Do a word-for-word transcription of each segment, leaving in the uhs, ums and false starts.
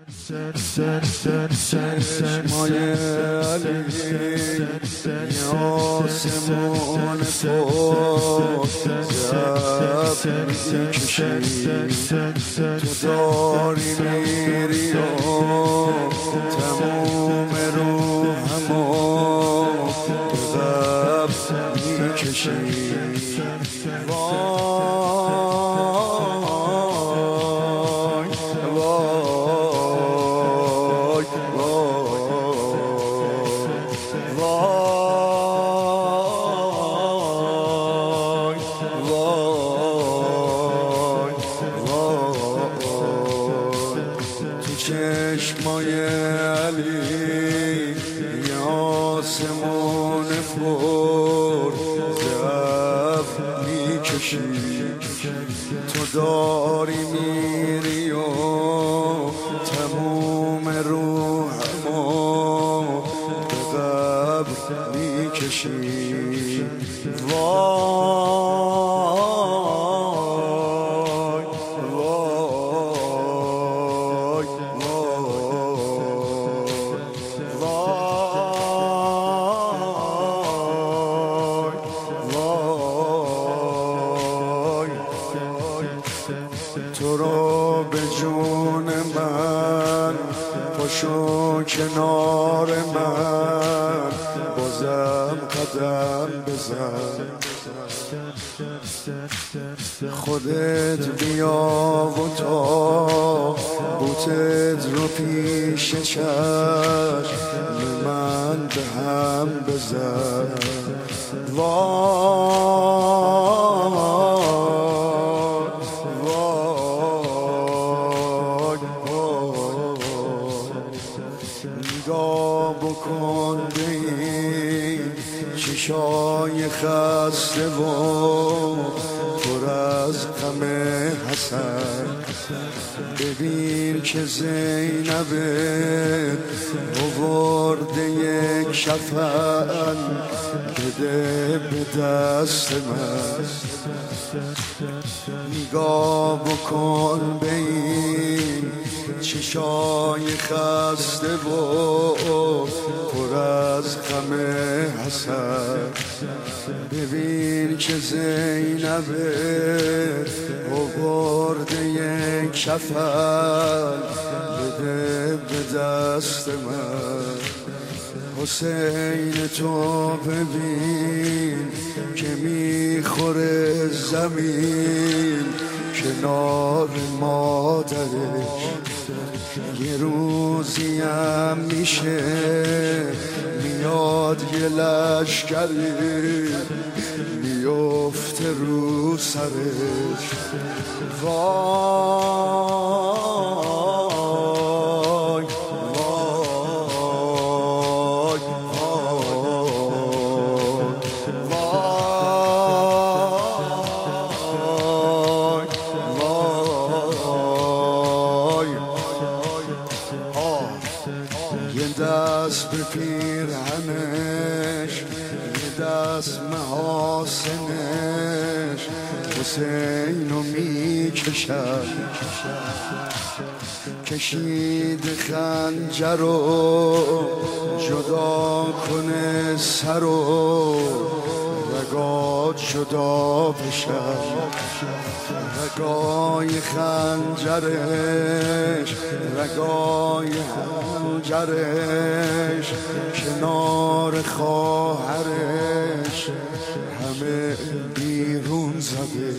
چشمای علی آسمون پر زب میکشی، تو داری میری و تموم روحمو به غب میکشی. چشمای علی یه آسمون پر زب میکشی، تو داری میری و تموم روحمو به قبر میکشی. وای تو رو به جون من پاشو کنار من، بازم قدم بزن، خودت بیا و تا بوتت رو پیش چشم من به هم بزن. وای نگاه بکن به این چشای خسته و پر از غم حسن، ببین که زینب آورده یک کفن بده به دست من. نگاه بکن به این چشای خسته و پر از غم حسن، ببین که زینب آورده یک کفن بده به دست من. حسین تو ببین که میخوره زمین کنار مادرش، یه روزی هم میشه میاد یه لشکری میفته رو سرش. وای یه دست به پیرهنش یه دست محاسنش، حسینو میکشد کشید خنجرو جدا کنه سرو رگات جدا بشد، رگای خنجرش رگای خنجرش کنار خواهرش همه بیرون زده،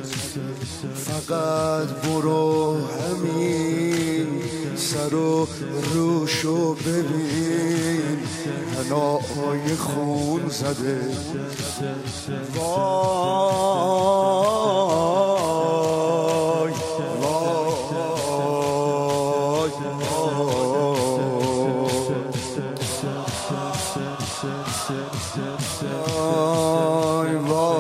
فقط برو همین سر و روشو ببین حنای خون زده. وای وای وای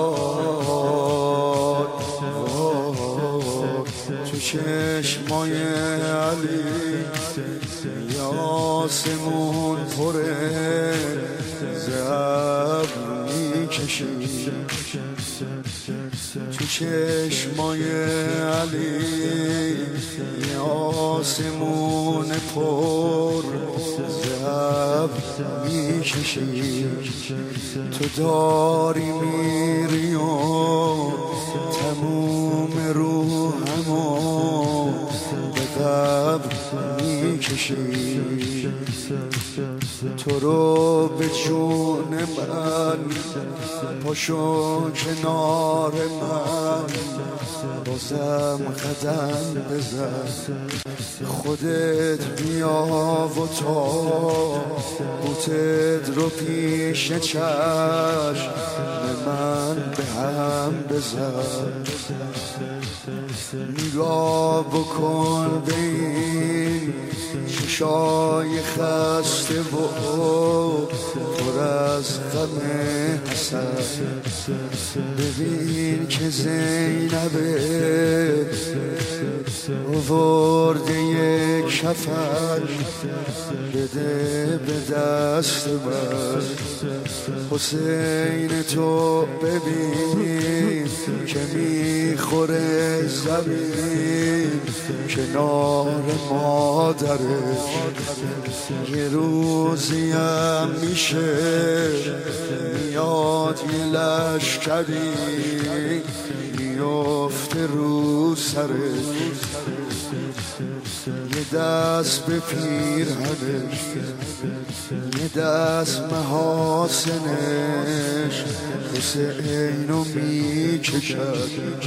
وای تو چشمای علی یا آسمون پره زب میکشی. تو چشمای علی آسمون پر زب میکشی، تو داری میری و تموم روحمو به قبر میکشی. تو رو به جون من پاشو کنار من، بازم قدم بزن، خودت بیا و تا بوتت رو پیش چشم من به هم بزن. نگاه بکن به این چشای خسته و پر از غم حسد، ببین که زینبه آورده یک کفن، بده به دست من. حسین تو ببین که میخوره زمین کنار مادرش، یه روزی هم میشه میاد یه لشکری میفته رو سرش، یه دست به پیرهنش یه دست محاسنش، حسینو میکشد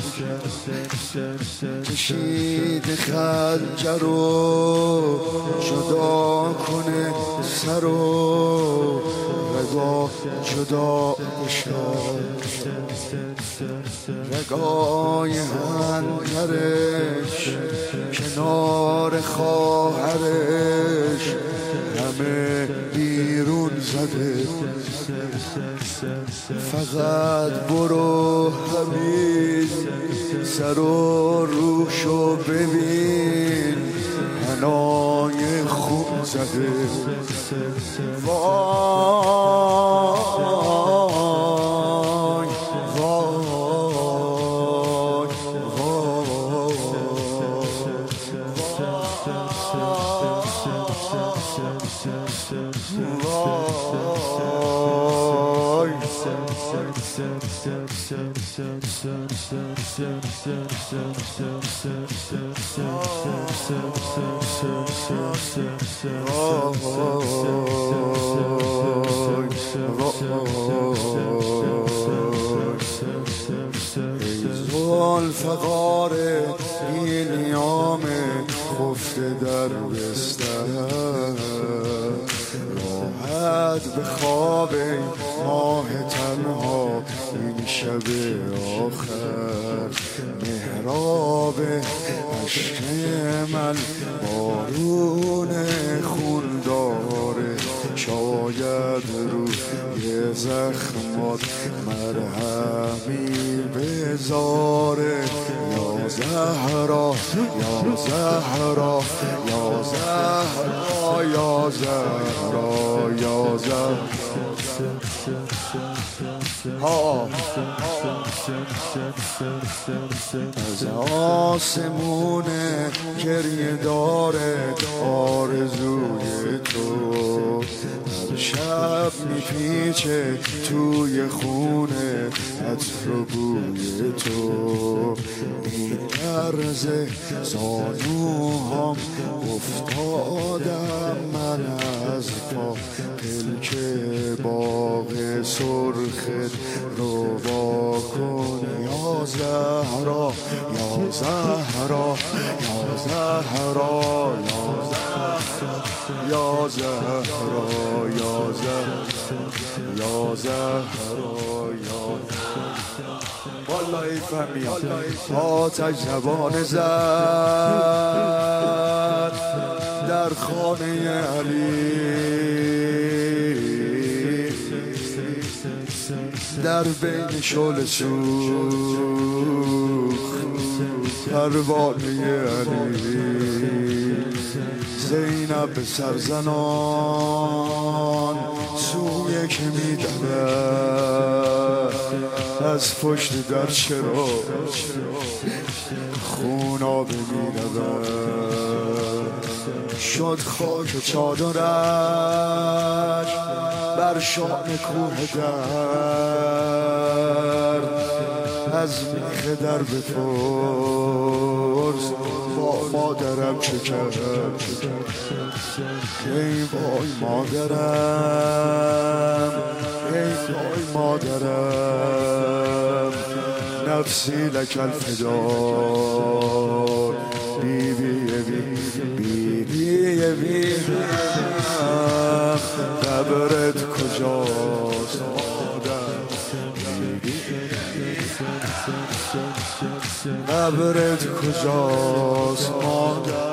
کشید خنجر رو جدا کنه سرو رگا جدا بشد، رگای هنجرش کنار خواهرش همه بیرون زده. فقط برو همین سر و روشو ببین حنای خون زده. وای وای زلفقار ایلیام خفته در بستر، راحت به خواب ماه تنها این شب آخر، محراب عشق من بارون خون داره، شاید روی زخمات مرهمی بذاره. یا زهرا یا زهرا یا زهرا یا زهرا یا زهرا ها از آسمون گریه داره آرزوی تو، هر شب میپیچه توی خونه عطر و بوی تو. این درز زانوهام افتادم من از پا، پلک باغ سرخت رو وا کن یا زهرا یا زهرا یا زهرا یا زهرا یا زهرا یا زهرا یا والله فهمیم آتش زبان زد در خانه علی، در بین شعله سوخت پروانه علی. زینب به سرزنان سویه که میدود از پشت در چرا خون آب می‌رود شد خاک چادرش بر شان کوه در از میخ در بپرس با مادرم چه کرد ای وای مادرم ای وای مادرم نفسی لک الفدار بی بی بی بی بی بی قبرت کجاست مادر قبرت کجاست مادر